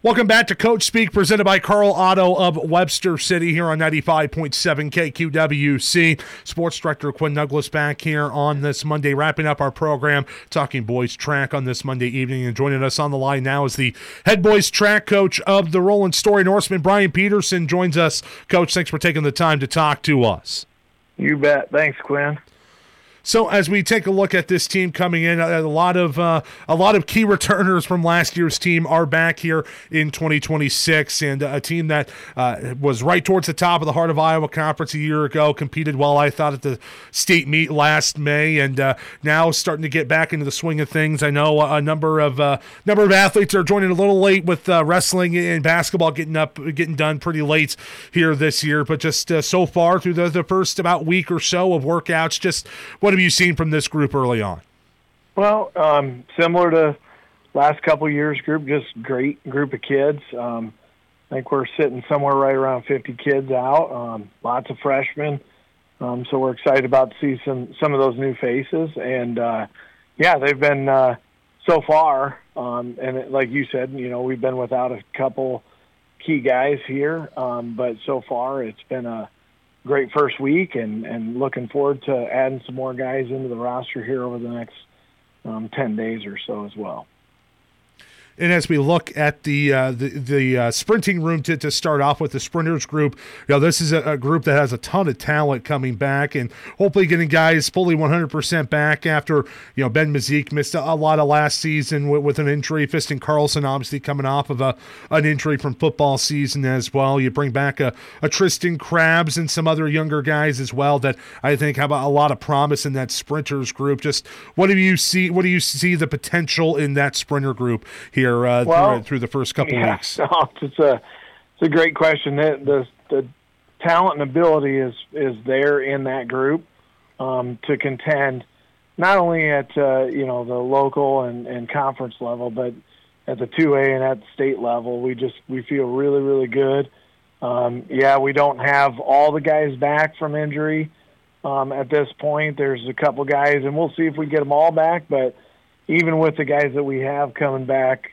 Welcome back to Coach Speak, presented by Carl Otto of Webster City here on 95.7 KQWC. Sports Director Quinn Douglas back here on this Monday, wrapping up our program, talking boys track on this Monday evening. And joining us on the line now is the head boys track coach of the Roland Story Norsemen, Brian Peterson, joins us. Coach, thanks for taking the time to talk to us. You bet. Thanks, Quinn. So as we take a look at this team coming in, a lot of key returners from last year's team are back here in 2026, and a team that was right towards the top of the Heart of Iowa Conference a year ago, competed well, I thought, at the state meet last May, and now starting to get back into the swing of things. I know a number of athletes are joining a little late with wrestling and basketball getting done pretty late here this year, but just so far through the first about week or so of workouts, just what have you seen from this group early on? Well, similar to last couple years group, just great group of kids. I think we're sitting somewhere right around 50 kids out, lots of freshmen. So we're excited about to see some of those new faces. And, they've been so far, like you said, we've been without a couple key guys here, but so far it's been a great first week, and looking forward to adding some more guys into the roster here over the next 10 days or so as well. And as we look at the sprinting room to start off with, the sprinters group, this is a group that has a ton of talent coming back, and hopefully getting guys fully 100% back after Ben Mazik missed a lot of last season with an injury. Fiston Carlson obviously coming off of an injury from football season as well. You bring back a Tristan Krabs and some other younger guys as well that I think have a lot of promise in that sprinters group. Just what do you see the potential in that sprinter group here through the first couple weeks? No, it's a great question. The talent and ability is there in that group to contend, not only at the local and conference level, but at the 2A and at the state level. We feel really, really good. We don't have all the guys back from injury at this point. There's a couple guys, and we'll see if we get them all back, but even with the guys that we have coming back,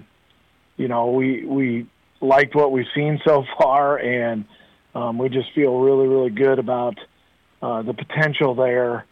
we liked what we've seen so far, and we just feel really, really good about the potential there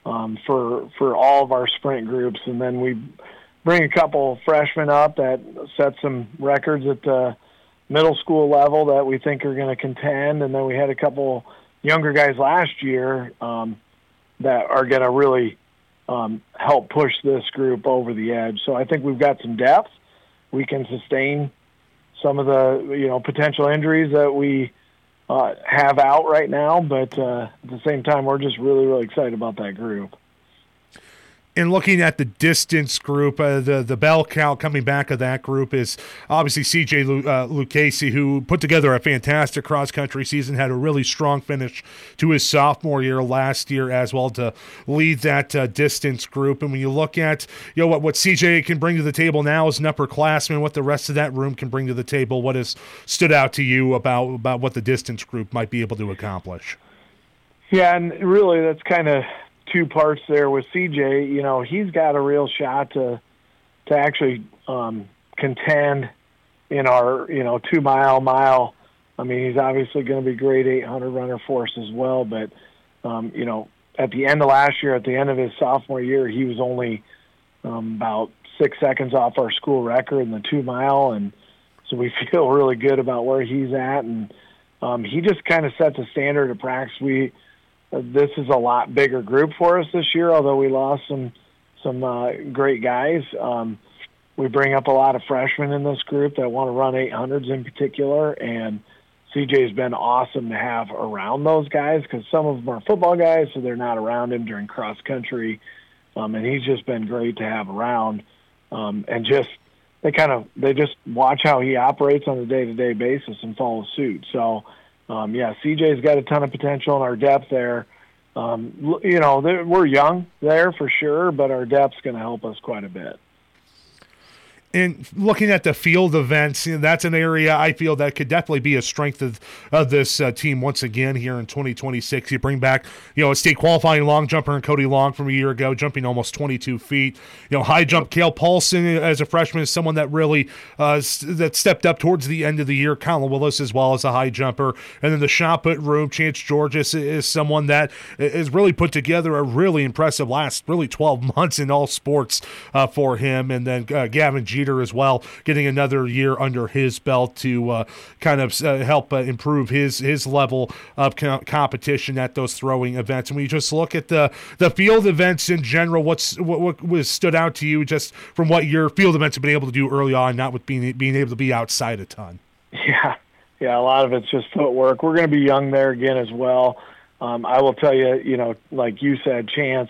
for all of our sprint groups. And then we bring a couple freshmen up that set some records at the middle school level that we think are going to contend. And then we had a couple younger guys last year that are going to really help push this group over the edge. So I think we've got some depth. We can sustain some of the potential injuries that we have out right now, but at the same time, we're just really, really excited about that group. And looking at the distance group, the bell cow coming back of that group is obviously C.J. Lucchese, who put together a fantastic cross-country season, had a really strong finish to his sophomore year last year as well to lead that distance group. And when you look at what C.J. can bring to the table now as an upperclassman, what the rest of that room can bring to the table, what has stood out to you about what the distance group might be able to accomplish? Yeah, and really that's kind of two parts there with CJ. He's got a real shot to actually contend in our 2 mile. I mean, he's obviously going to be grade 800 runner for us as well, but at the end of last year, at the end of his sophomore year, he was only about 6 seconds off our school record in the 2 mile, and so we feel really good about where he's at, and he just kind of sets a standard of practice. This is a lot bigger group for us this year, although we lost some great guys. We bring up a lot of freshmen in this group that want to run 800s in particular, and CJ's been awesome to have around those guys because some of them are football guys, so they're not around him during cross country, and he's just been great to have around. And they just watch how he operates on a day-to-day basis and follow suit. So. CJ's got a ton of potential in our depth there. We're young there for sure, but our depth's going to help us quite a bit. And looking at the field events, that's an area I feel that could definitely be a strength of this team once again here in 2026. You bring back, a state qualifying long jumper in Cody Long from a year ago, jumping almost 22 feet. High jump, Cale Paulson as a freshman is someone that really that stepped up towards the end of the year. Colin Willis as well as a high jumper. And then the shot put room, Chance Georges is someone that has really put together a really impressive last 12 months in all sports for him. And then Gavin Jeter as well, getting another year under his belt to kind of help improve his level of competition at those throwing events. And when you just look at the field events in general, what was stood out to you just from what your field events have been able to do early on, not with being able to be outside a ton? Yeah, a lot of it's just footwork. We're going to be young there again as well. I will tell you, like you said, Chance,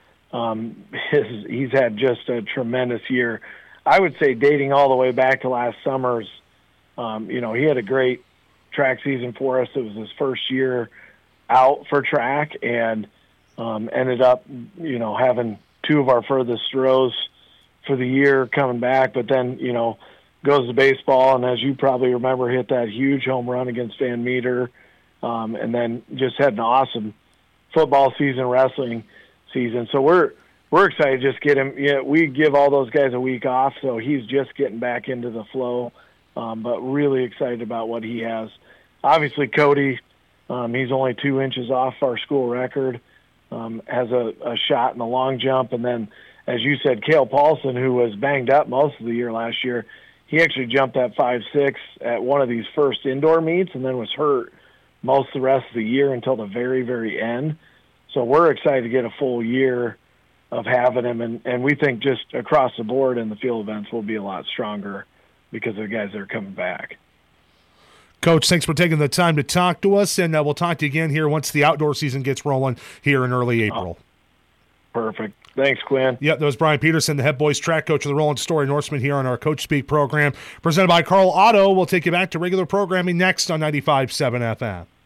he's had just a tremendous year. I would say dating all the way back to last summer's, he had a great track season for us. It was his first year out for track and ended up, having two of our furthest throws for the year coming back. But then, goes to baseball, and as you probably remember, hit that huge home run against Van Meter, and then just had an awesome football season, wrestling season. So we're excited to just get him. Yeah, we give all those guys a week off, so he's just getting back into the flow. But really excited about what he has. Obviously, Cody, he's only 2 inches off our school record, has a shot in the long jump. And then, as you said, Cale Paulson, who was banged up most of the year last year, he actually jumped that 5.6 at one of these first indoor meets and then was hurt most of the rest of the year until the very, very end. So we're excited to get a full year of having him, and we think just across the board in the field events we'll be a lot stronger because of the guys that are coming back. Coach, thanks for taking the time to talk to us, and we'll talk to you again here once the outdoor season gets rolling here in early April. Perfect. Thanks, Quinn. Yep, that was Brian Peterson, the head boys track coach of the Roland Story Norseman here on our Coach Speak program. Presented by Carl Otto. We'll take you back to regular programming next on 95.7 FM.